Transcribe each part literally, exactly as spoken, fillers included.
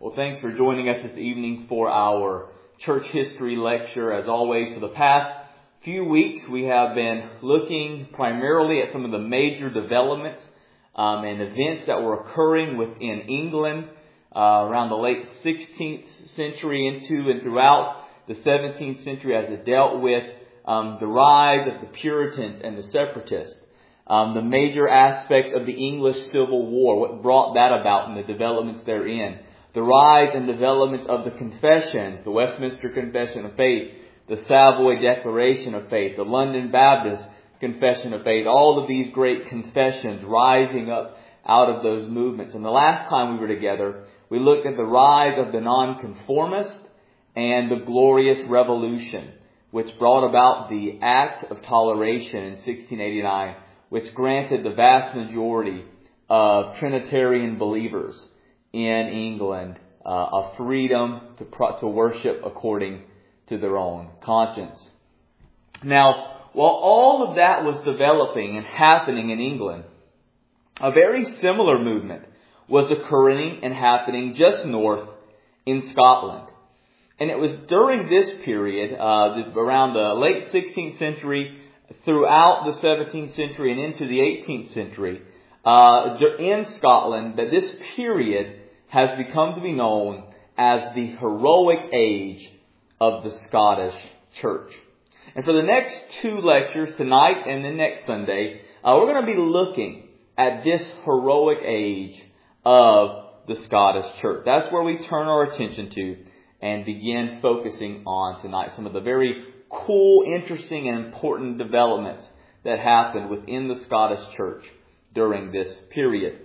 Well, thanks for joining us this evening for our church history lecture. As always, for the past few weeks, we have been looking primarily at some of the major developments um, and events that were occurring within England uh, around the late sixteenth century into and throughout the seventeenth century, as it dealt with um, the rise of the Puritans and the Separatists. Um, the major aspects of the English Civil War, what brought that about and the developments therein. The rise and developments of the confessions, the Westminster Confession of Faith, the Savoy Declaration of Faith, the London Baptist Confession of Faith, all of these great confessions rising up out of those movements. And the last time we were together, we looked at the rise of the Nonconformist and the Glorious Revolution, which brought about the Act of Toleration in sixteen eighty-nine, which granted the vast majority of Trinitarian believers in England uh, a freedom to pro- to worship according to their own conscience. Now, while all of that was developing and happening in England, a very similar movement was occurring and happening just north in Scotland. And it was during this period, uh, around the late sixteenth century, throughout the seventeenth century and into the eighteenth century, uh, in Scotland, that this period has become to be known as the heroic age of the Scottish Church. And for the next two lectures, tonight and then next Sunday, uh, we're going to be looking at this heroic age of the Scottish Church. That's where we turn our attention to and begin focusing on tonight. Some of the very cool, interesting, and important developments that happened within the Scottish Church during this period.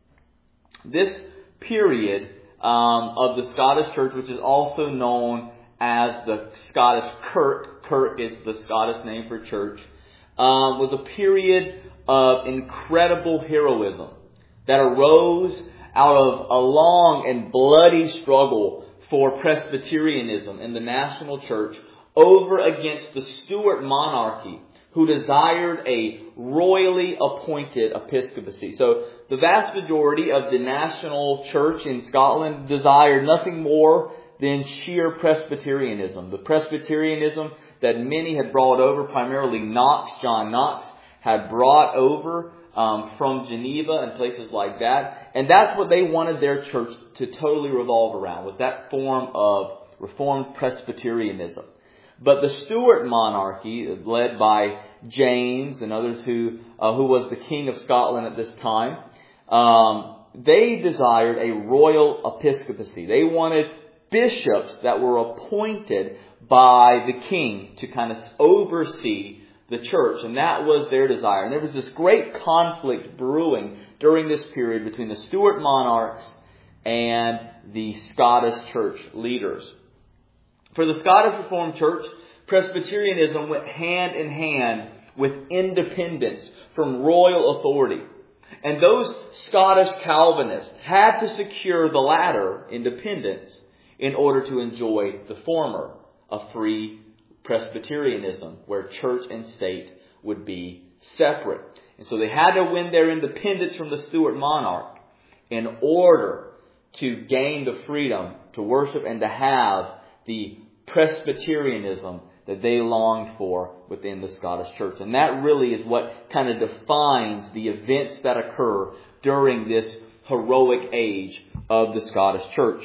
This period um, of the Scottish Church, which is also known as the Scottish Kirk, Kirk is the Scottish name for church, um, was a period of incredible heroism that arose out of a long and bloody struggle for Presbyterianism in the national church over against the Stuart monarchy, who desired a royally appointed episcopacy. So the vast majority of the national church in Scotland desired nothing more than sheer Presbyterianism. The Presbyterianism that many had brought over, primarily Knox, John Knox, had brought over um, from Geneva and places like that. And that's what they wanted their church to totally revolve around, was that form of Reformed Presbyterianism. But the Stuart monarchy, led by James and others who uh, who was the King of Scotland at this time, um, they desired a royal episcopacy. They wanted bishops that were appointed by the king to kind of oversee the church. And that was their desire. And there was this great conflict brewing during this period between the Stuart monarchs and the Scottish church leaders. For the Scottish Reformed Church, Presbyterianism went hand in hand with independence from royal authority. And those Scottish Calvinists had to secure the latter, independence, in order to enjoy the former, a free Presbyterianism, where church and state would be separate. And so they had to win their independence from the Stuart monarch in order to gain the freedom to worship and to have the Presbyterianism that they longed for within the Scottish Church. And that really is what kind of defines the events that occur during this heroic age of the Scottish Church.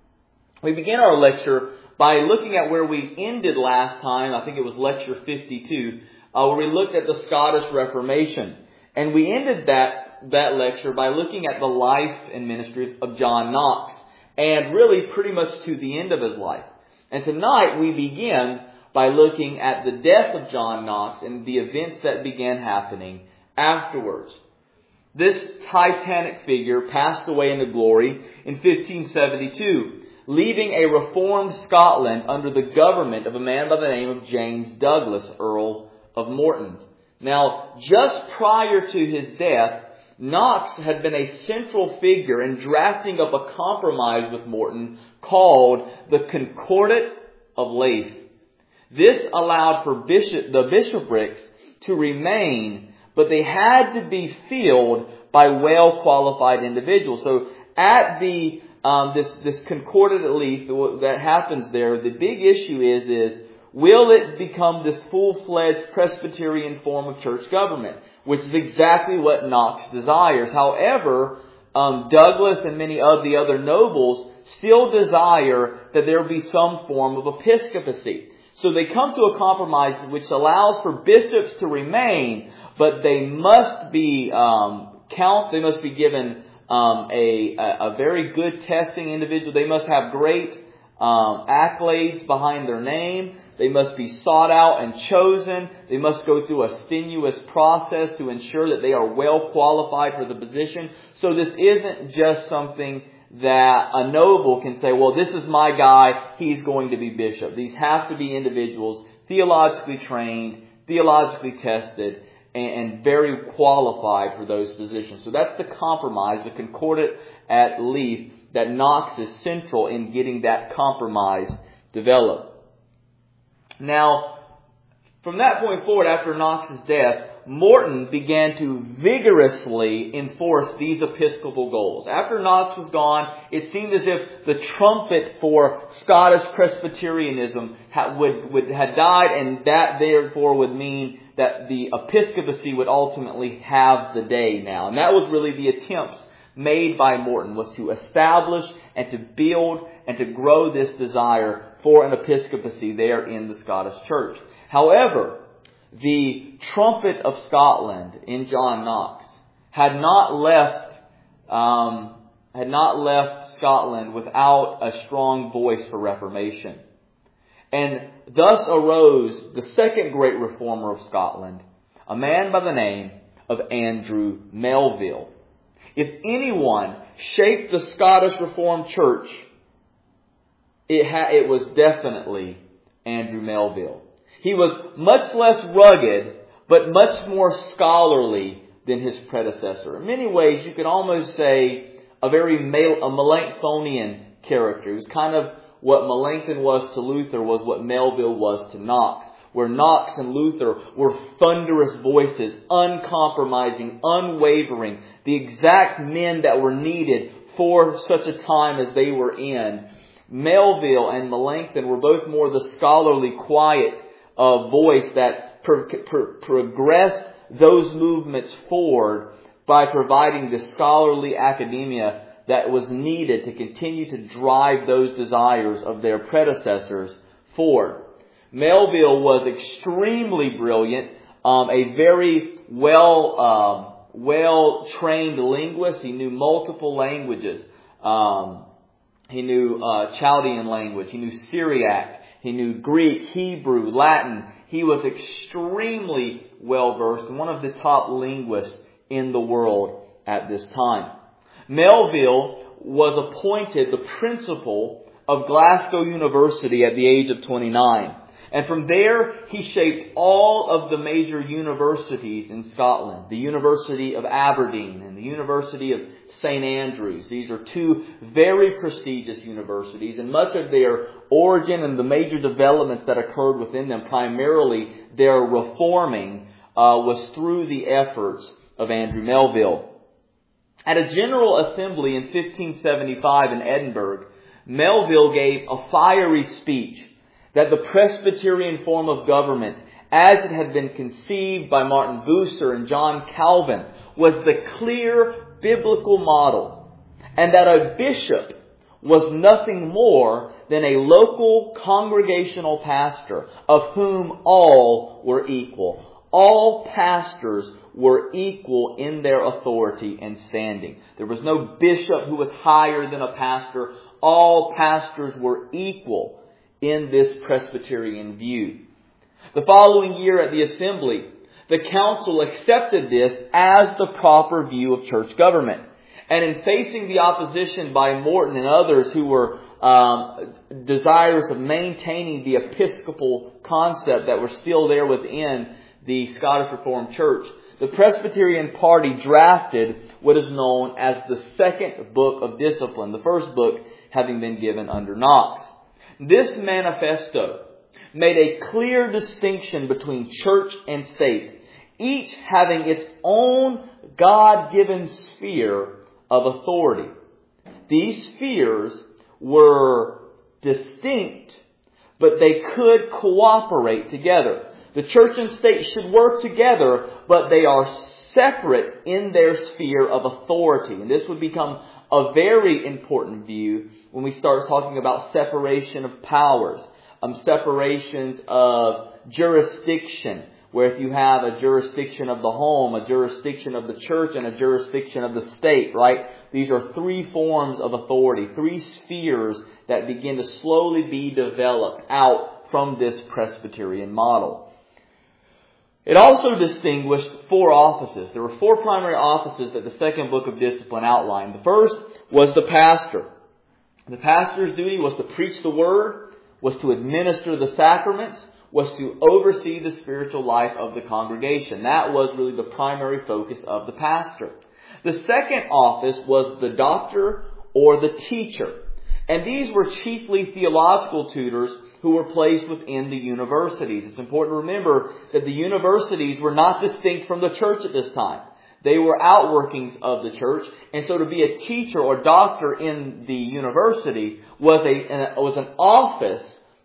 We begin our lecture by looking at where we ended last time. I think it was lecture fifty-two, uh, where we looked at the Scottish Reformation. And we ended that, that lecture by looking at the life and ministry of John Knox, and really pretty much to the end of his life. And tonight we begin by looking at the death of John Knox and the events that began happening afterwards. This titanic figure passed away into glory in fifteen seventy-two, leaving a reformed Scotland under the government of a man by the name of James Douglas, Earl of Morton. Now, just prior to his death, Knox had been a central figure in drafting up a compromise with Morton called the Concordat of Leith. This allowed for bishop, the bishoprics to remain, but they had to be filled by well-qualified individuals. So at the um, this this concordant leaf that happens there, the big issue is is will it become this full-fledged Presbyterian form of church government, which is exactly what Knox desires. However, um, Douglas and many of the other nobles still desire that there be some form of episcopacy. So they come to a compromise which allows for bishops to remain, but they must be um, count. They must be given um, a, a a very good testing individual. They must have great um, accolades behind their name. They must be sought out and chosen. They must go through a strenuous process to ensure that they are well qualified for the position. So this isn't just something that a noble can say, well, this is my guy, he's going to be bishop. These have to be individuals theologically trained, theologically tested, and, and very qualified for those positions. So that's the compromise, the concordant at leaf, that Knox is central in getting that compromise developed. Now, from that point forward, after Knox's death, Morton began to vigorously enforce these episcopal goals. After Knox was gone, it seemed as if the trumpet for Scottish Presbyterianism had, would, would, had died, and that therefore would mean that the episcopacy would ultimately have the day now. And that was really the attempts made by Morton, was to establish and to build and to grow this desire for an episcopacy there in the Scottish Church. However, the trumpet of Scotland in John Knox had not left um, had not left Scotland without a strong voice for reformation. And thus arose the second great reformer of Scotland, a man by the name of Andrew Melville. If anyone shaped the Scottish Reformed Church, it, ha- it was definitely Andrew Melville. He was much less rugged, but much more scholarly than his predecessor. In many ways, you could almost say a very Mel- a Melanchthonian character. He was kind of what Melanchthon was to Luther was what Melville was to Knox. Where Knox and Luther were thunderous voices, uncompromising, unwavering, the exact men that were needed for such a time as they were in. Melville and Melanchthon were both more the scholarly, quiet uh, voice that pro- pro- progressed those movements forward by providing the scholarly academia that was needed to continue to drive those desires of their predecessors forward. Melville was extremely brilliant, um, a very well, um, well-trained linguist. He knew multiple languages. Um, he knew uh, Chaldean language. He knew Syriac. He knew Greek, Hebrew, Latin. He was extremely well-versed and one of the top linguists in the world at this time. Melville was appointed the principal of Glasgow University at the age of twenty-nine. And from there, he shaped all of the major universities in Scotland. The University of Aberdeen and the University of Saint Andrews. These are two very prestigious universities. And much of their origin and the major developments that occurred within them, primarily their reforming, uh, was through the efforts of Andrew Melville. At a General Assembly in fifteen seventy-five in Edinburgh, Melville gave a fiery speech that the Presbyterian form of government, as it had been conceived by Martin Bucer and John Calvin, was the clear biblical model, and that a bishop was nothing more than a local congregational pastor, of whom all were equal. All pastors were equal in their authority and standing. There was no bishop who was higher than a pastor. All pastors were equal in this Presbyterian view. The following year at the assembly, the council accepted this as the proper view of church government. And in facing the opposition by Morton and others who were um, desirous of maintaining the episcopal concept that were still there within the Scottish Reformed Church, the Presbyterian party drafted what is known as the Second Book of Discipline, the first book having been given under Knox. This manifesto made a clear distinction between church and state, each having its own God-given sphere of authority. these spheres were distinct, but they could cooperate together. The church and state should work together, but they are separate in their sphere of authority. And this would become a very important view when we start talking about separation of powers, um, separations of jurisdiction, where if you have a jurisdiction of the home, a jurisdiction of the church, and a jurisdiction of the state, right? These are three forms of authority, three spheres that begin to slowly be developed out from this Presbyterian model. It also distinguished four offices. There were four primary offices that the second book of discipline outlined. The first was the pastor. The pastor's duty was to preach the word, was to administer the sacraments, was to oversee the spiritual life of the congregation. That was really the primary focus of the pastor. The second office was the doctor or the teacher. And these were chiefly theological tutors who were placed within the universities. It's important to remember that the universities were not distinct from the church at this time. They were outworkings of the church. And so to be a teacher or doctor in the university was a was an office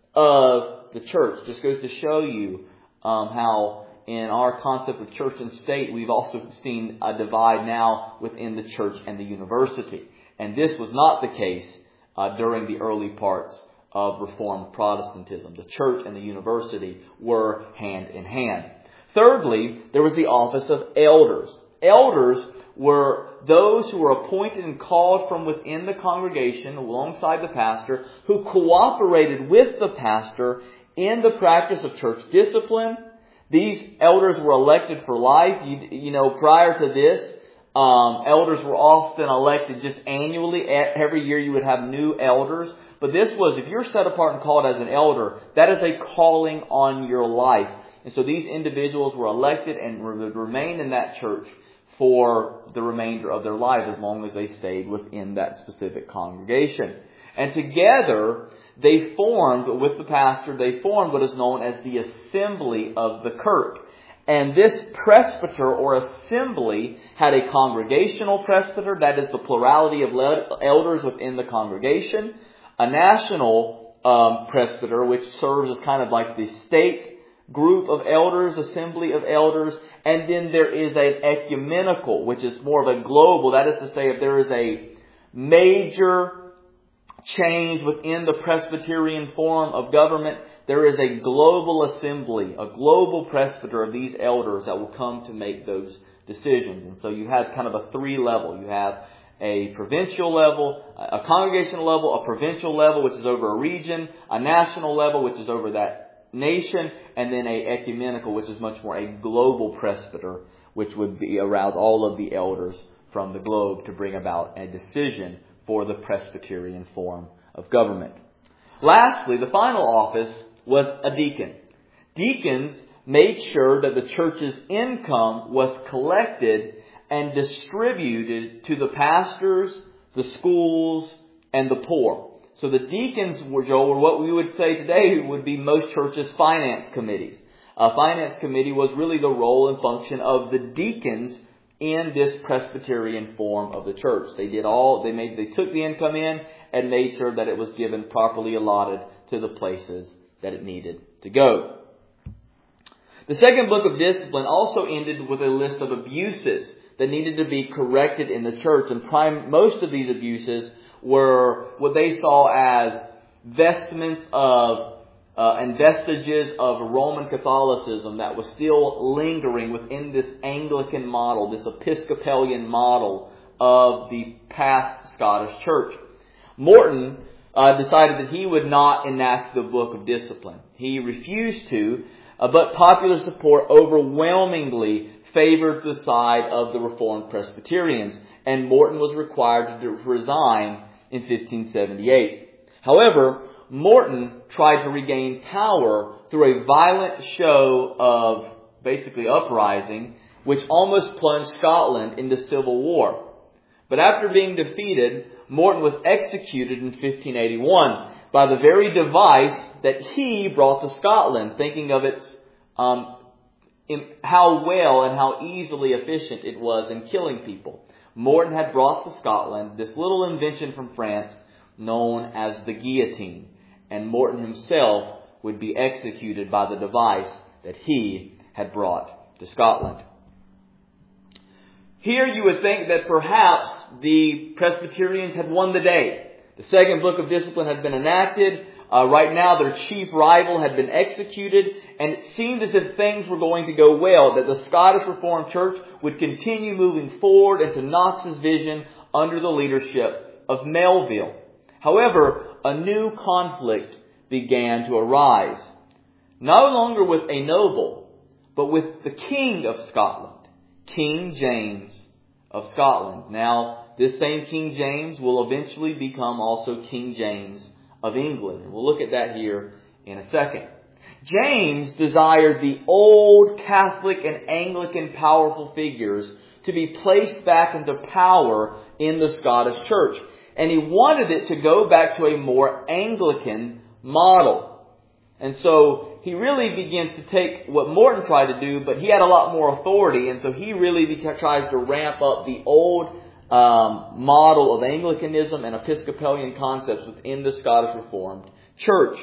of the church. Just goes to show you um, how in our concept of church and state, we've also seen a divide now within the church and the university. And this was not the case uh, during the early parts of Reformed Protestantism. The church and the university were hand in hand. Thirdly, there was the office of elders. Elders were those who were appointed and called from within the congregation alongside the pastor, who cooperated with the pastor in the practice of church discipline. These elders were elected for life. You, you know, prior to this, um, elders were often elected just annually. Every year you would have new elders. But this was, if you're set apart and called as an elder, that is a calling on your life. And so these individuals were elected and would remain in that church for the remainder of their lives as long as they stayed within that specific congregation. And together, they formed, with the pastor, they formed what is known as the assembly of the kirk. And this presbyter or assembly had a congregational presbyter, that is the plurality of elders within the congregation. A national um, presbyter, which serves as kind of like the state group of elders, assembly of elders. And then there is an ecumenical, which is more of a global. That is to say, if there is a major change within the Presbyterian form of government, there is a global assembly, a global presbyter of these elders that will come to make those decisions. And so you have kind of a three level. You have a provincial level, a congregational level, a provincial level, which is over a region, a national level, which is over that nation, and then a ecumenical, which is much more a global presbyter, which would be arouse all of the elders from the globe to bring about a decision for the Presbyterian form of government. Lastly, the final office was a deacon. Deacons made sure that the church's income was collected and distributed to the pastors, the schools, and the poor. So the deacons were, Joel, were what we would say today would be most churches' finance committees. A finance committee was really the role and function of the deacons in this Presbyterian form of the church. They did all, they made, they took the income in and made sure that it was given properly allotted to the places that it needed to go. The second book of discipline also ended with a list of abuses that needed to be corrected in the church. And prime, most of these abuses were what they saw as vestments of uh, and vestiges of Roman Catholicism that was still lingering within this Anglican model, this Episcopalian model of the past Scottish church. Morton uh, decided that he would not enact the book of discipline. He refused to, uh, but popular support overwhelmingly favored the side of the Reformed Presbyterians, and Morton was required to resign in fifteen seventy-eight. However, Morton tried to regain power through a violent show of basically uprising, which almost plunged Scotland into civil war. But after being defeated, Morton was executed in fifteen eighty-one by the very device that he brought to Scotland, thinking of its um, in how well and how easily efficient it was in killing people. Morton had brought to Scotland this little invention from France known as the guillotine, and Morton himself would be executed by the device that he had brought to Scotland. Here you would think that perhaps the Presbyterians had won the day. The second book of discipline had been enacted. Uh, right now their chief rival had been executed, and it seemed as if things were going to go well, that the Scottish Reformed Church would continue moving forward into Knox's vision under the leadership of Melville. However, a new conflict began to arise. No longer with a noble, but with the King of Scotland, King James of Scotland. Now, this same King James will eventually become also King James of England. And we'll look at that here in a second. James desired the old Catholic and Anglican powerful figures to be placed back into power in the Scottish Church. And he wanted it to go back to a more Anglican model. And so he really begins to take what Morton tried to do, but he had a lot more authority. And so he really tries to ramp up the old um, model of Anglicanism and Episcopalian concepts within the Scottish Reformed Church.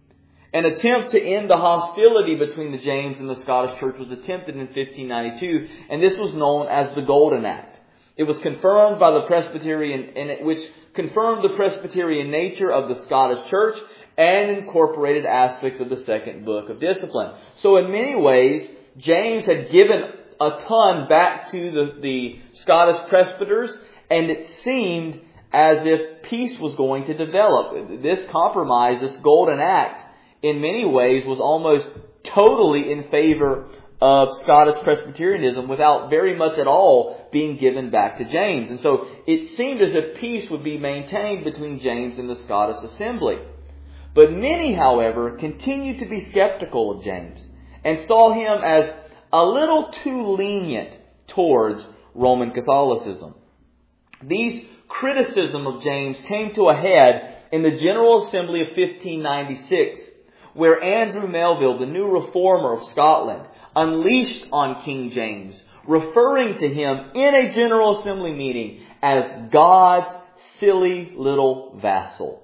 An attempt to end the hostility between the James and the Scottish Church was attempted in fifteen ninety-two, and this was known as the Golden Act. It was confirmed by the Presbyterian, and it, which confirmed the Presbyterian nature of the Scottish Church and incorporated aspects of the second book of discipline. So in many ways, James had given a ton back to the, the Scottish presbyters, and it seemed as if peace was going to develop. This compromise, this Golden Act, in many ways was almost totally in favor of Scottish Presbyterianism without very much at all being given back to James. And so it seemed as if peace would be maintained between James and the Scottish Assembly. But many, however, continued to be skeptical of James and saw him as a little too lenient towards Roman Catholicism. These criticisms of James came to a head in the General Assembly of fifteen ninety-six, where Andrew Melville, the new reformer of Scotland, unleashed on King James, referring to him in a General Assembly meeting as God's silly little vassal.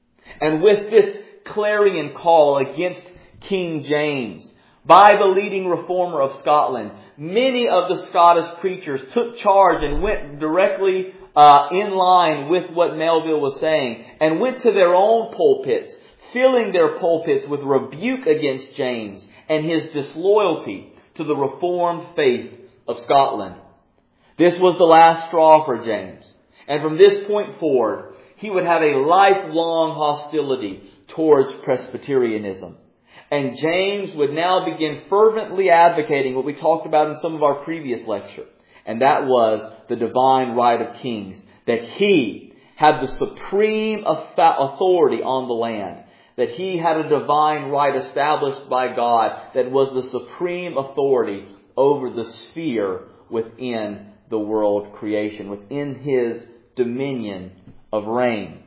And with this clarion call against King James by the leading reformer of Scotland, many of the Scottish preachers took charge and went directly uh, in line with what Melville was saying and went to their own pulpits, filling their pulpits with rebuke against James and his disloyalty to the Reformed faith of Scotland. This was the last straw for James. And from this point forward, he would have a lifelong hostility towards Presbyterianism. And James would now begin fervently advocating what we talked about in some of our previous lecture. And that was the divine right of kings. That he had the supreme authority on the land. That he had a divine right established by God that was the supreme authority over the sphere within the world creation, within his dominion of reign.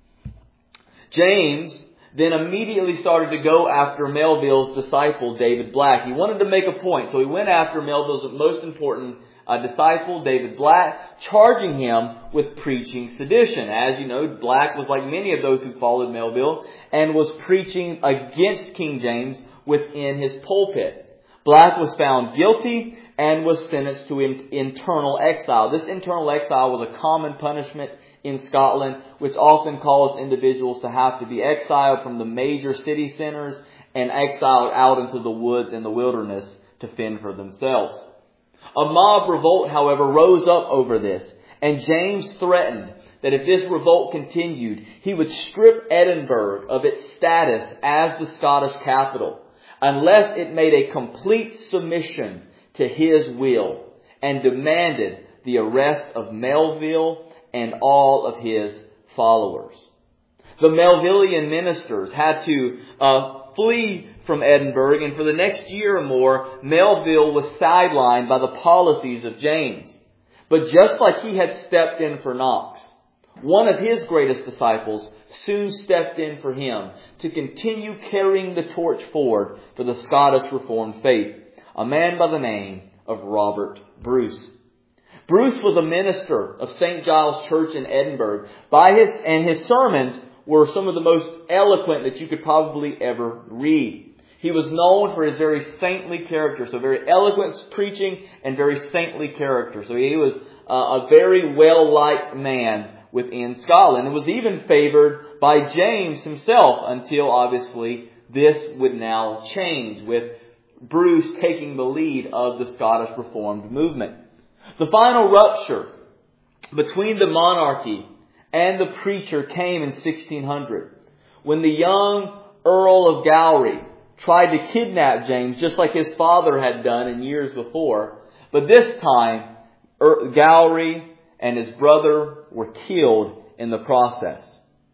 James then immediately started to go after Melville's disciple, David Black. He wanted to make a point, so he went after Melville's most important uh, disciple, David Black, charging him with preaching sedition. As you know, Black was like many of those who followed Melville and was preaching against King James within his pulpit. Black was found guilty and was sentenced to in- internal exile. This internal exile was a common punishment in Scotland, which often caused individuals to have to be exiled from the major city centers and exiled out into the woods and the wilderness to fend for themselves. A mob revolt, however, rose up over this, and James threatened that if this revolt continued, he would strip Edinburgh of its status as the Scottish capital, unless it made a complete submission to his will and demanded the arrest of Melville and all of his followers. The Melvillian ministers had to uh, flee from Edinburgh, and for the next year or more, Melville was sidelined by the policies of James. But just like he had stepped in for Knox, one of his greatest disciples soon stepped in for him to continue carrying the torch forward for the Scottish Reformed faith, a man by the name of Robert Bruce. Bruce was a minister of Saint Giles Church in Edinburgh. By his, and his sermons were some of the most eloquent that you could probably ever read. He was known for his very saintly character, so very eloquent preaching and very saintly character. So he was uh, a very well-liked man within Scotland. It was even favored by James himself until obviously this would now change with Bruce taking the lead of the Scottish Reformed movement. The final rupture between the monarchy and the preacher came in sixteen hundred when the young Earl of Gowrie tried to kidnap James just like his father had done in years before. But this time, Gowrie and his brother were killed in the process.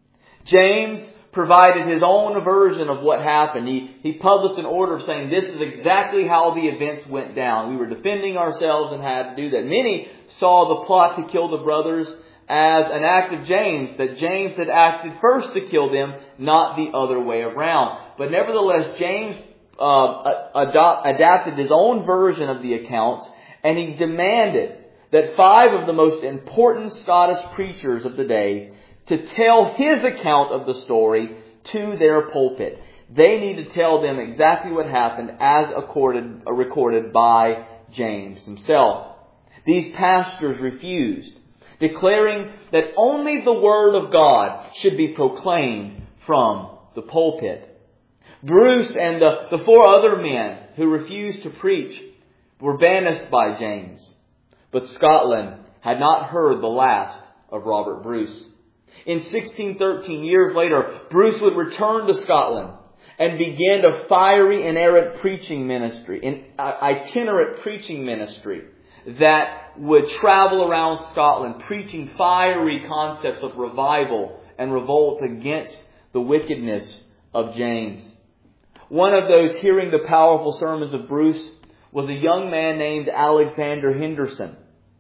James provided his own version of what happened. He, he published an order saying this is exactly how the events went down. We were defending ourselves and had to do that. Many saw the plot to kill the brothers as an act of James, that James had acted first to kill them, not the other way around. But nevertheless, James uh, adopt, adapted his own version of the accounts, and he demanded that five of the most important Scottish preachers of the day to tell his account of the story to their pulpit. They need to tell them exactly what happened as accorded, uh, recorded by James himself. These pastors refused, declaring that only the Word of God should be proclaimed from the pulpit. Bruce and the, the four other men who refused to preach were banished by James. But Scotland had not heard the last of Robert Bruce. In sixteen thirteen, years later, Bruce would return to Scotland and begin a fiery and errant preaching ministry, an itinerant preaching ministry that would travel around Scotland preaching fiery concepts of revival and revolt against the wickedness of James. One of those hearing the powerful sermons of Bruce was a young man named Alexander Henderson.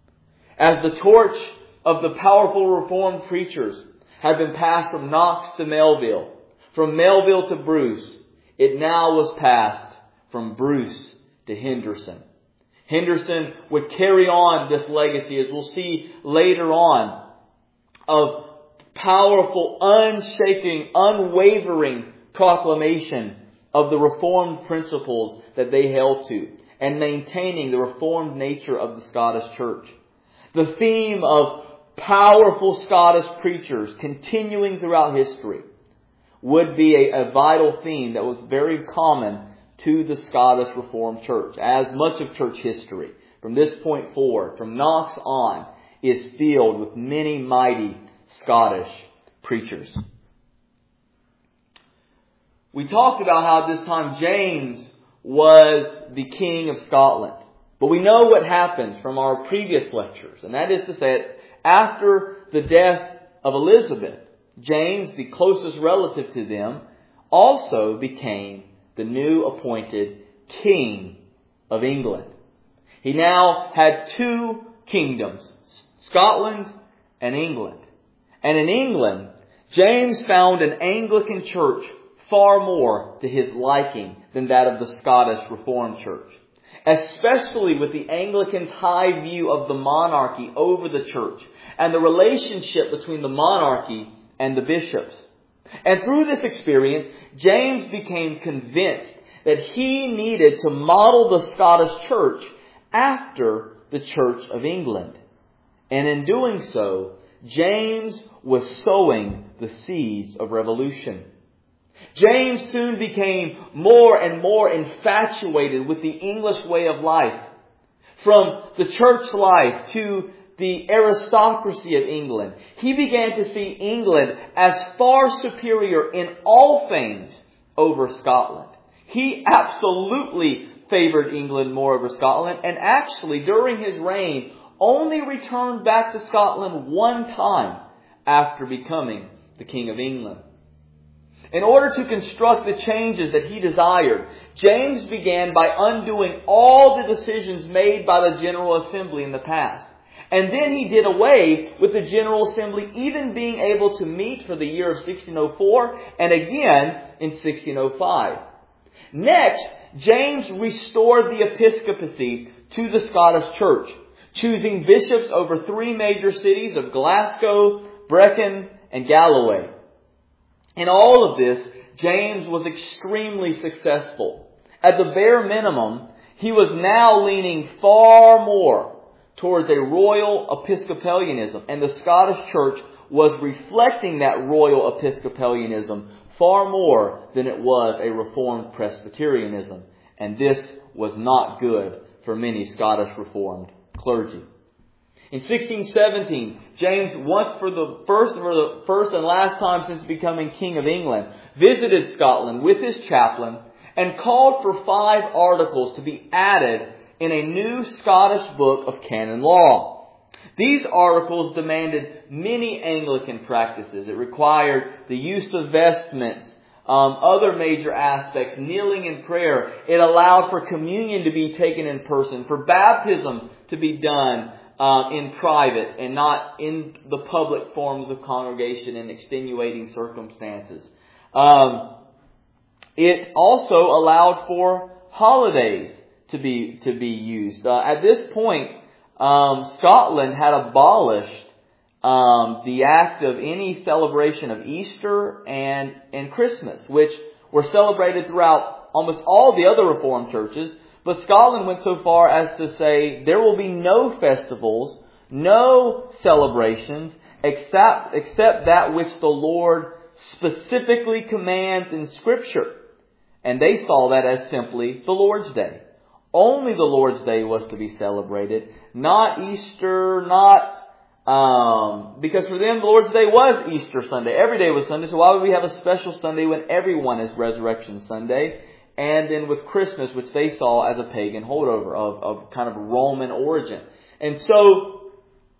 As the torch of the powerful Reformed preachers had been passed from Knox to Melville, from Melville to Bruce, it now was passed from Bruce to Henderson. Henderson would carry on this legacy, as we'll see later on, of powerful, unshaking, unwavering proclamation of the Reformed principles that they held to, and maintaining the Reformed nature of the Scottish Church. The theme of powerful Scottish preachers continuing throughout history would be a, a vital theme that was very common to the Scottish Reformed Church, as much of church history from this point forward, from Knox on, is filled with many mighty Scottish preachers. We talked about how at this time James was the King of Scotland. But we know what happens from our previous lectures, and that is to say that after the death of Elizabeth, James, the closest relative to them, also became the new appointed King of England. He now had two kingdoms, Scotland and England. And in England, James found an Anglican church far more to his liking than that of the Scottish Reformed Church, especially with the Anglicans' high view of the monarchy over the church and the relationship between the monarchy and the bishops. And through this experience, James became convinced that he needed to model the Scottish church after the Church of England. And in doing so, James was sowing the seeds of revolution. James soon became more and more infatuated with the English way of life. From the church life to the aristocracy of England, he began to see England as far superior in all things over Scotland. He absolutely favored England more over Scotland, and actually during his reign only returned back to Scotland one time after becoming the King of England. In order to construct the changes that he desired, James began by undoing all the decisions made by the General Assembly in the past. And then he did away with the General Assembly even being able to meet for the year of sixteen oh four and again in sixteen oh five. Next, James restored the episcopacy to the Scottish Church, choosing bishops over three major cities of Glasgow, Brecon, and Galloway. In all of this, James was extremely successful. At the bare minimum, he was now leaning far more towards a royal Episcopalianism, and the Scottish Church was reflecting that royal Episcopalianism far more than it was a Reformed Presbyterianism. And this was not good for many Scottish Reformed clergy. In sixteen seventeen, James, once for the first for the first and last time since becoming King of England, visited Scotland with his chaplain and called for five articles to be added in a new Scottish book of canon law. These articles demanded many Anglican practices. It required the use of vestments, um, other major aspects, kneeling in prayer. It allowed for communion to be taken in person, for baptism to be done uh, in private and not in the public forms of congregation in extenuating circumstances. Um, it also allowed for holidays to be to be used. Uh, at this point, um, Scotland had abolished um, the act of any celebration of Easter and and Christmas, which were celebrated throughout almost all the other Reformed churches. But Scotland went so far as to say there will be no festivals, no celebrations, except except that which the Lord specifically commands in Scripture. And they saw that as simply the Lord's Day. Only the Lord's Day was to be celebrated, not Easter, not, um, because for them the Lord's Day was Easter Sunday. Every day was Sunday, so why would we have a special Sunday when everyone is Resurrection Sunday? And then with Christmas, which they saw as a pagan holdover of, of kind of Roman origin. And so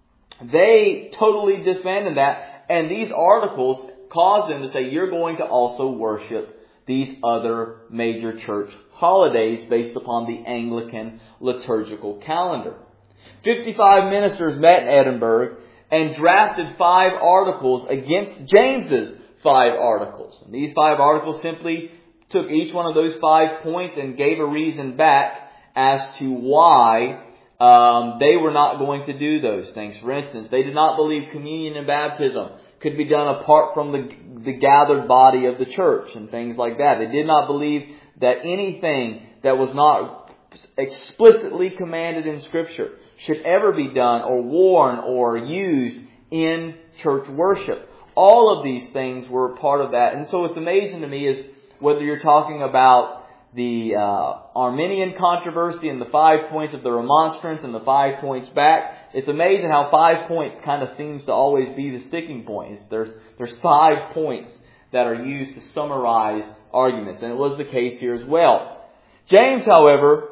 they totally disbanded that, and these articles caused them to say, you're going to also worship these other major church holidays based upon the Anglican liturgical calendar. fifty-five ministers met in Edinburgh and drafted five articles against James's five articles. And these five articles simply took each one of those five points and gave a reason back as to why um, they were not going to do those things. For instance, they did not believe communion and baptism could be done apart from the, the gathered body of the church and things like that. They did not believe that anything that was not explicitly commanded in Scripture should ever be done or worn or used in church worship. All of these things were part of that. And so what's amazing to me is whether you're talking about the uh, Arminian controversy and the five points of the Remonstrance and the five points back, it's amazing how five points kind of seems to always be the sticking point. It's, there's, there's five points that are used to summarize arguments, and it was the case here as well. James, however,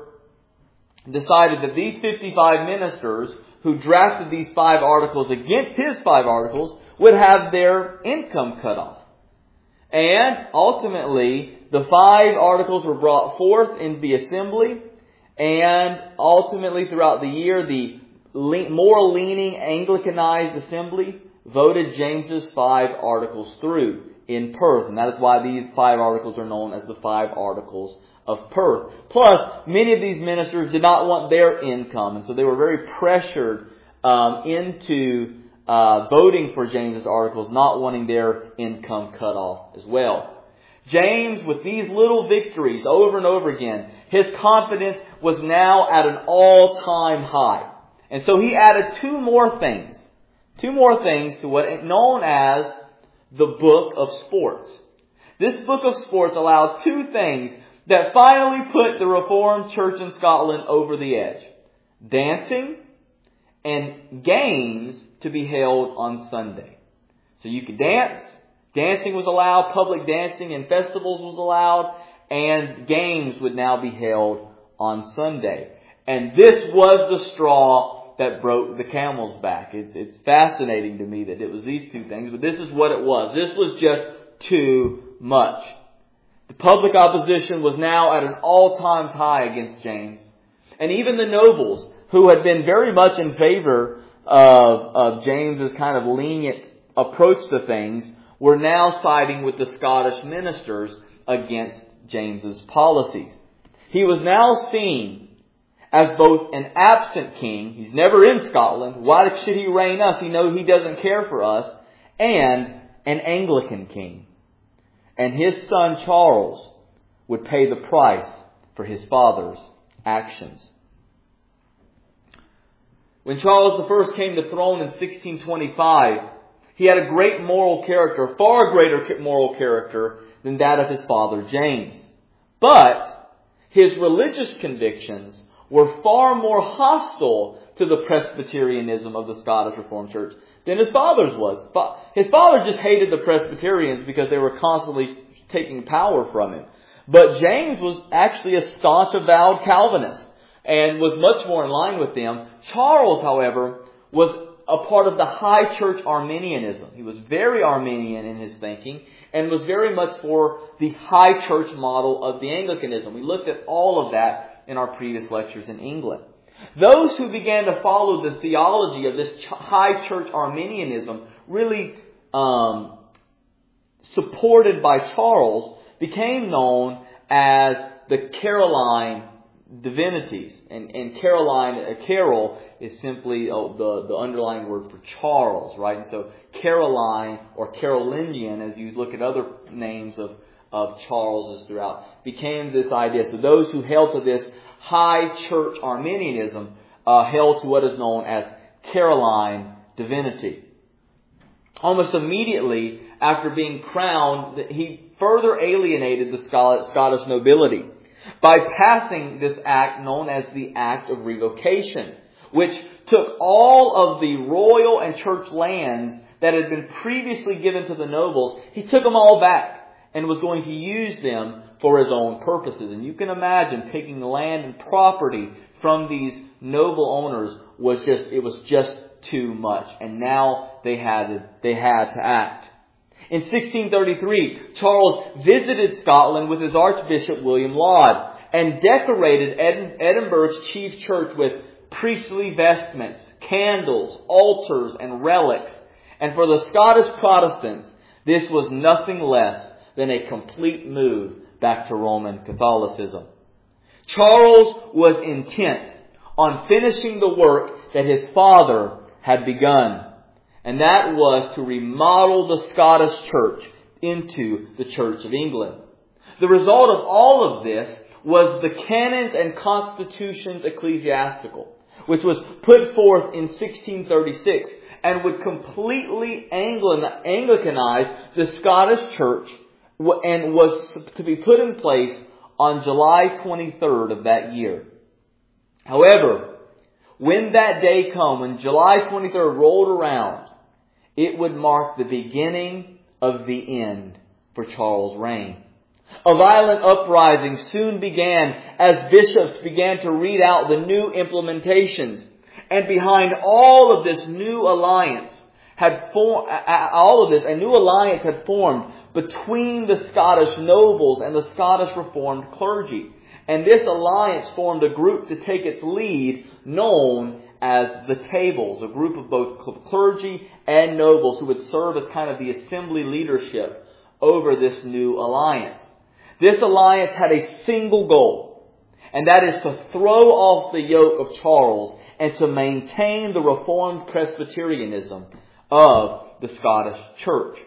decided that these fifty-five ministers who drafted these five articles against his five articles would have their income cut off. And ultimately, the five articles were brought forth in the assembly, and ultimately throughout the year, the more leaning Anglicanized assembly voted James's five articles through in Perth. And that is why these five articles are known as the five articles of Perth. Plus, many of these ministers did not want their income, and so they were very pressured um, into uh, voting for James's articles, not wanting their income cut off as well. James, with these little victories over and over again, his confidence was now at an all-time high. And so he added two more things. Two more things to what is known as the Book of Sports. This Book of Sports allowed two things that finally put the Reformed Church in Scotland over the edge. Dancing and games to be held on Sunday. So you could dance. Dancing was allowed. Public dancing and festivals was allowed. And games would now be held on Sunday. And this was the straw that broke the camel's back. It's, it's fascinating to me that it was these two things, but this is what it was. This was just too much. The public opposition was now at an all-time high against James. And even the nobles, who had been very much in favor of, of James's kind of lenient approach to things, were now siding with the Scottish ministers against James's policies. He was now seen as both an absent king, he's never in Scotland, why should he reign us? He knows he doesn't care for us, and an Anglican king. And his son Charles would pay the price for his father's actions. When Charles the First came to the throne in sixteen twenty-five, he had a great moral character, far greater moral character than that of his father James. But his religious convictions were far more hostile to the Presbyterianism of the Scottish Reformed Church than his father's was. His father just hated the Presbyterians because they were constantly taking power from him. But James was actually a staunch avowed Calvinist and was much more in line with them. Charles, however, was a part of the high church Arminianism. He was very Arminian in his thinking and was very much for the high church model of the Anglicanism. We looked at all of that in our previous lectures in England. Those who began to follow the theology of this high church Arminianism, really um, supported by Charles, became known as the Caroline divinities. And, and Caroline, uh, Carol is simply uh, the, the underlying word for Charles, right? And so Caroline or Carolingian, as you look at other names of, of Charleses throughout, became this idea. So those who held to this high church Arminianism uh, held to what is known as Caroline divinity. Almost immediately after being crowned, he further alienated the Scottish nobility by passing this act known as the Act of Revocation, which took all of the royal and church lands that had been previously given to the nobles. He took them all back and was going to use them for his own purposes. And you can imagine taking land and property from these noble owners was just, it was just too much. And now they had to, they had to act. In sixteen thirty-three, Charles visited Scotland with his Archbishop William Laud and decorated Edinburgh's chief church with priestly vestments, candles, altars, and relics. And for the Scottish Protestants, this was nothing less than a complete move back to Roman Catholicism. Charles was intent on finishing the work that his father had begun. And that was to remodel the Scottish church into the Church of England. The result of all of this was the Canons and Constitutions Ecclesiastical, which was put forth in sixteen thirty-six and would completely Anglicanize the Scottish church and was to be put in place on July twenty-third of that year. However, when that day came, when July twenty-third rolled around, it would mark the beginning of the end for Charles' reign. A violent uprising soon began as bishops began to read out the new implementations. And behind all of this new alliance had formed, all of this, a new alliance had formed between the Scottish nobles and the Scottish Reformed clergy. And this alliance formed a group to take its lead known as the Tables, a group of both clergy and nobles who would serve as kind of the assembly leadership over this new alliance. This alliance had a single goal, and that is to throw off the yoke of Charles and to maintain the Reformed Presbyterianism of the Scottish Church.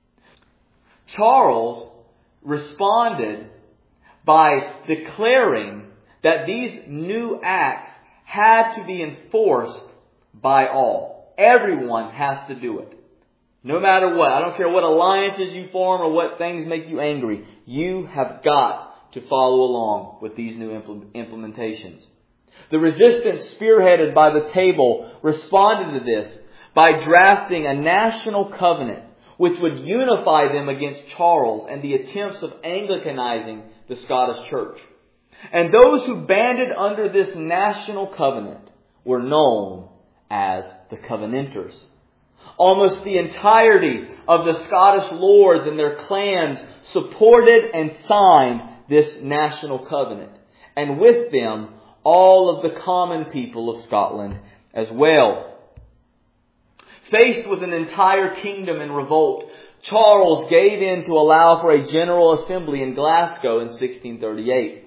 Charles responded by declaring that these new acts had to be enforced by all. Everyone has to do it. No matter what. I don't care what alliances you form or what things make you angry. You have got to follow along with these new implementations. The resistance spearheaded by the Table responded to this by drafting a national covenant which would unify them against Charles and the attempts of Anglicanizing the Scottish Church. And those who banded under this national covenant were known as the Covenanters. Almost the entirety of the Scottish lords and their clans supported and signed this national covenant. And with them, all of the common people of Scotland as well. Faced with an entire kingdom in revolt, Charles gave in to allow for a general assembly in Glasgow in sixteen thirty-eight.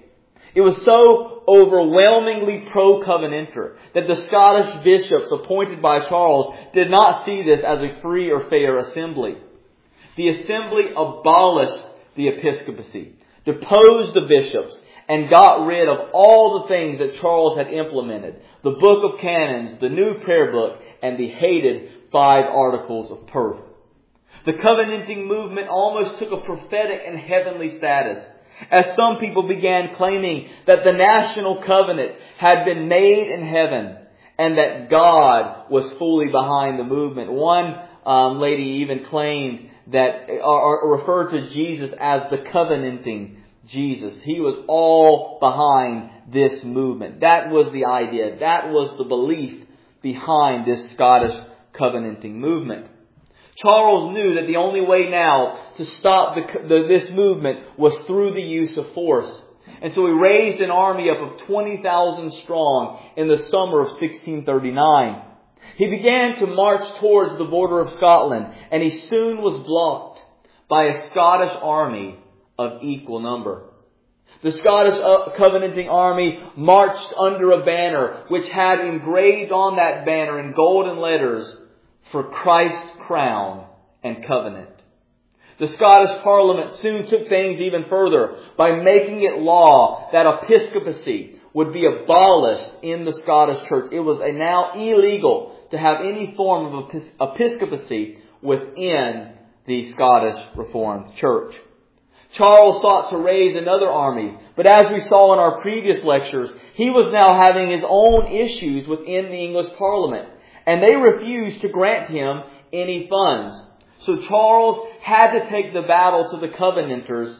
It was so overwhelmingly pro-Covenanter that the Scottish bishops appointed by Charles did not see this as a free or fair assembly. The assembly abolished the episcopacy, deposed the bishops, and got rid of all the things that Charles had implemented. The Book of Canons, the new prayer book, and the hated Five Articles of Perth. The covenanting movement almost took a prophetic and heavenly status, as some people began claiming that the national covenant had been made in heaven and that God was fully behind the movement. One um, lady even claimed that, or, or referred to Jesus as the covenanting Jesus. He was all behind this movement. That was the idea. That was the belief behind this Scottish covenanting movement. Charles knew that the only way now to stop the, the, this movement was through the use of force. And so he raised an army up of twenty thousand strong in the summer of sixteen thirty-nine. He began to march towards the border of Scotland, and he soon was blocked by a Scottish army of equal number. The Scottish covenanting army marched under a banner which had engraved on that banner in golden letters, "For Christ's crown and covenant." The Scottish Parliament soon took things even further by making it law that episcopacy would be abolished in the Scottish Church. It was now illegal to have any form of episcopacy within the Scottish Reformed Church. Charles sought to raise another army, but as we saw in our previous lectures, he was now having his own issues within the English Parliament, and they refused to grant him any funds. So Charles had to take the battle to the Covenanters,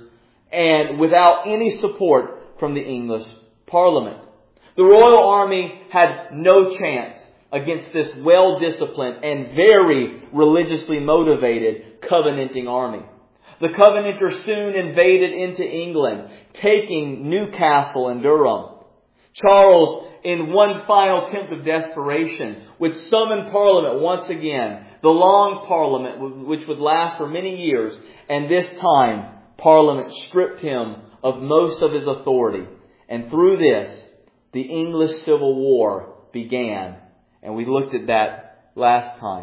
and without any support from the English Parliament. The Royal Army had no chance against this well-disciplined and very religiously motivated Covenanting army. The Covenanters soon invaded into England, taking Newcastle and Durham. Charles, in one final attempt of desperation, would summon Parliament once again, the Long Parliament, which would last for many years, and this time Parliament stripped him of most of his authority. And through this, the English Civil War began, and we looked at that last time.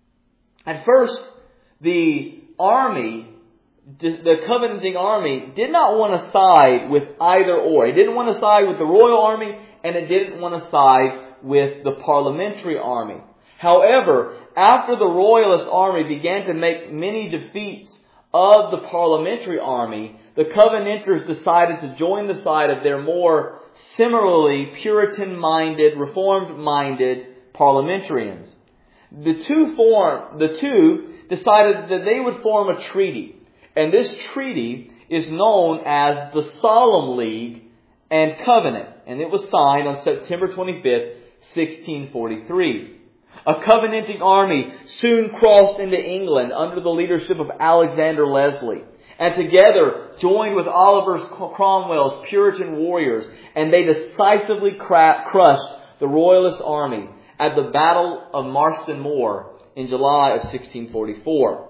At first, the army, the Covenanting army, did not want to side with either or. It didn't want to side with the Royal Army, and it didn't want to side with the Parliamentary army. However, after the Royalist army began to make many defeats of the Parliamentary army, the Covenanters decided to join the side of their more similarly Puritan-minded, Reformed-minded parliamentarians. The two form, the two decided that they would form a treaty. And this treaty is known as the Solemn League and Covenant. And it was signed on September twenty-fifth, sixteen forty-three. A Covenanting army soon crossed into England under the leadership of Alexander Leslie, and together joined with Oliver Cromwell's Puritan warriors, and they decisively crushed the Royalist army at the Battle of Marston Moor in July of sixteen forty-four.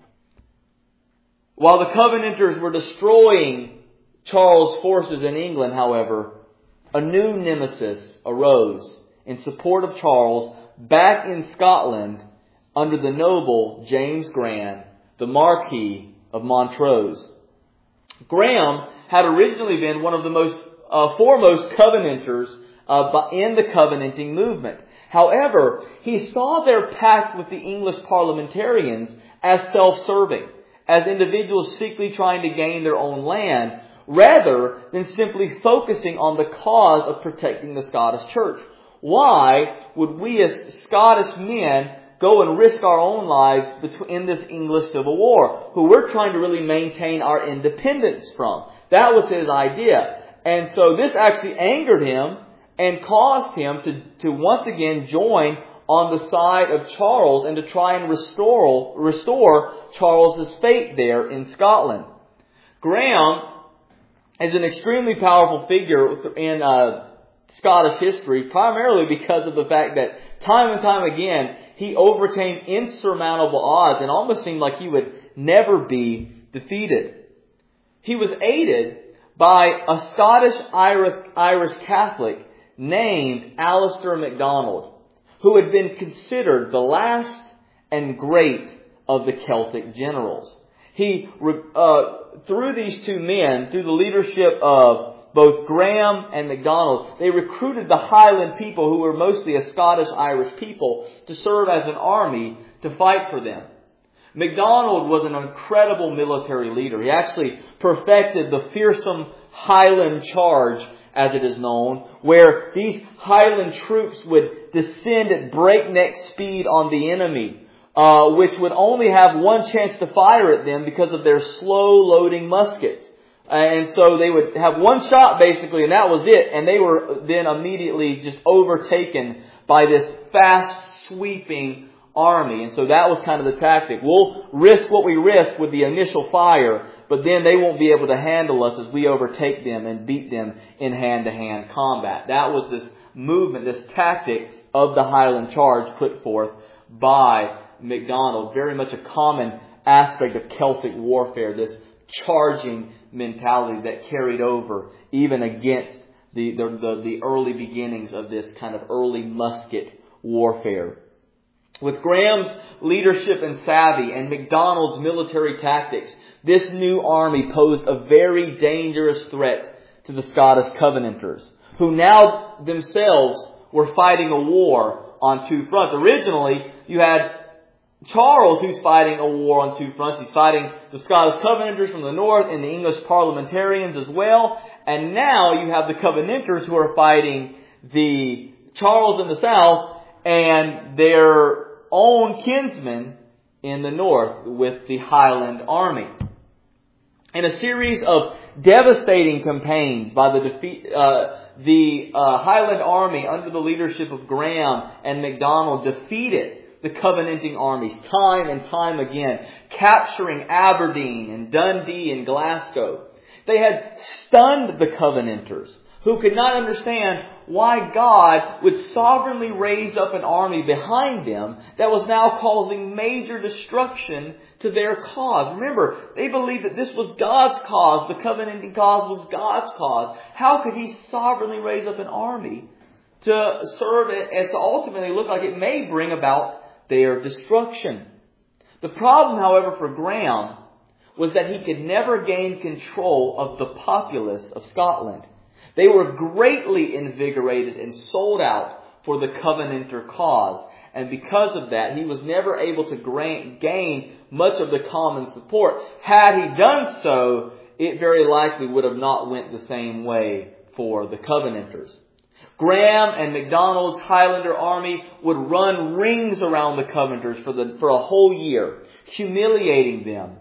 While the Covenanters were destroying Charles' forces in England, however, a new nemesis arose in support of Charles back in Scotland under the noble James Graham, the Marquis of Montrose. Graham had originally been one of the most uh, foremost Covenanters uh, in the Covenanting movement. However, he saw their pact with the English parliamentarians as self-serving, as individuals secretly trying to gain their own land, rather than simply focusing on the cause of protecting the Scottish Church. Why would we as Scottish men go and risk our own lives in this English Civil War, who we're trying to really maintain our independence from? That was his idea. And so this actually angered him and caused him to, to once again join on the side of Charles and to try and restore, restore Charles's fate there in Scotland. Graham is an extremely powerful figure in uh, Scottish history, primarily because of the fact that time and time again he overcame insurmountable odds and almost seemed like he would never be defeated. He was aided by a Scottish Irish Catholic named Alistair MacDonald, who had been considered the last and great of the Celtic generals. He, uh, through these two men, through the leadership of both Graham and MacDonald, they recruited the Highland people, who were mostly a Scottish-Irish people, to serve as an army to fight for them. MacDonald was an incredible military leader. He actually perfected the fearsome Highland charge, as it is known, where these Highland troops would descend at breakneck speed on the enemy, uh, which would only have one chance to fire at them because of their slow-loading muskets. And so they would have one shot basically, and that was it. And they were then immediately just overtaken by this fast-sweeping army. And so that was kind of the tactic. We'll risk what we risk with the initial fire, but then they won't be able to handle us as we overtake them and beat them in hand-to-hand combat. That was this movement, this tactic of the Highland charge put forth by MacDonald. Very much a common aspect of Celtic warfare, this charging mentality that carried over even against the, the, the, the early beginnings of this kind of early musket warfare. With Graham's leadership and savvy and MacDonald's military tactics, this new army posed a very dangerous threat to the Scottish Covenanters, who now themselves were fighting a war on two fronts. Originally, you had Charles, who's fighting a war on two fronts. He's fighting the Scottish Covenanters from the north and the English parliamentarians as well. And now you have the Covenanters who are fighting the Charles in the south and their own kinsmen in the north with the Highland army. In a series of devastating campaigns by the defeat, uh, the uh, Highland army under the leadership of Graham and MacDonald defeated the Covenanting armies time and time again, capturing Aberdeen and Dundee and Glasgow. They had stunned the Covenanters, who could not understand why God would sovereignly raise up an army behind them that was now causing major destruction to their cause. Remember, they believed that this was God's cause. The Covenanting cause was God's cause. How could He sovereignly raise up an army to serve it as to ultimately look like it may bring about their destruction? The problem, however, for Graham was that he could never gain control of the populace of Scotland. They were greatly invigorated and sold out for the Covenanter cause. And because of that, he was never able to gain much of the common support. Had he done so, it very likely would have not went the same way for the Covenanters. Graham and MacDonald's Highlander army would run rings around the Covenanters for, the, for a whole year, humiliating them.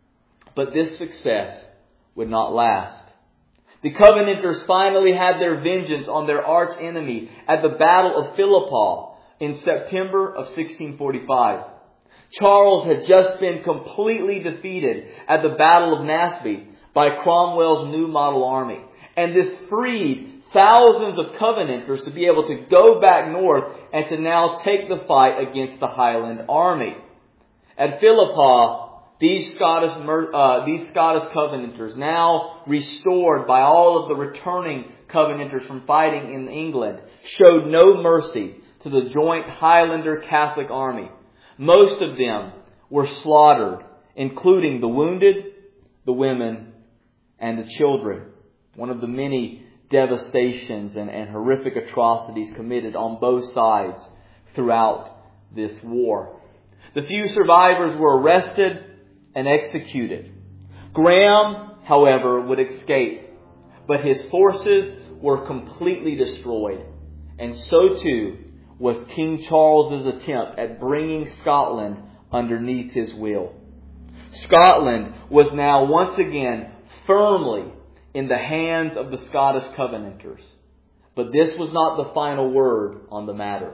But this success would not last. The Covenanters finally had their vengeance on their arch enemy at the Battle of Philiphaugh in September of sixteen forty-five. Charles had just been completely defeated at the Battle of Naseby by Cromwell's New Model Army. And this freed thousands of Covenanters to be able to go back north and to now take the fight against the Highland army. At Philiphaugh, These Scottish, uh, these Scottish Covenanters, now restored by all of the returning Covenanters from fighting in England, showed no mercy to the joint Highlander Catholic army. Most of them were slaughtered, including the wounded, the women, and the children. One of the many devastations and, and horrific atrocities committed on both sides throughout this war. The few survivors were arrested and executed. Graham, however, would escape, but his forces were completely destroyed, and so too was King Charles's attempt at bringing Scotland underneath his will. Scotland was now once again firmly in the hands of the Scottish Covenanters, but this was not the final word on the matter.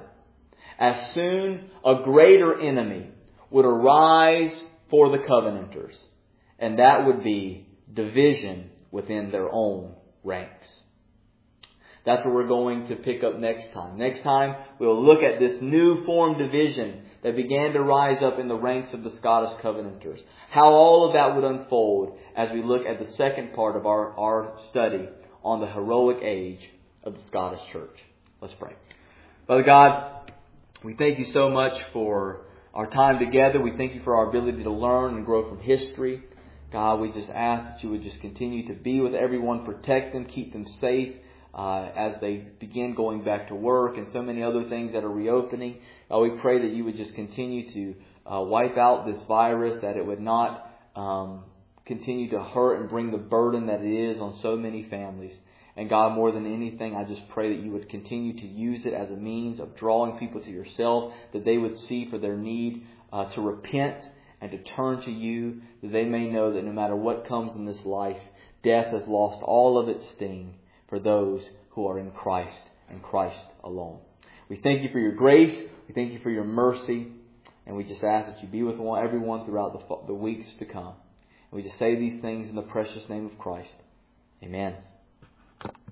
As soon a greater enemy would arise for the Covenanters, and that would be division within their own ranks. That's what we're going to pick up next time. Next time, we'll look at this new formed division that began to rise up in the ranks of the Scottish Covenanters. How all of that would unfold as we look at the second part of our, our study on the heroic age of the Scottish Church. Let's pray. Father God, we thank you so much for our time together. We thank you for our ability to learn and grow from history. God, we just ask that you would just continue to be with everyone, protect them, keep them safe uh, as they begin going back to work and so many other things that are reopening. God, we pray that you would just continue to uh, wipe out this virus, that it would not um, continue to hurt and bring the burden that it is on so many families. And God, more than anything, I just pray that you would continue to use it as a means of drawing people to yourself, that they would see for their need uh, to repent and to turn to you, that they may know that no matter what comes in this life, death has lost all of its sting for those who are in Christ and Christ alone. We thank you for your grace. We thank you for your mercy. And we just ask that you be with everyone throughout the, the weeks to come. And we just say these things in the precious name of Christ. Amen.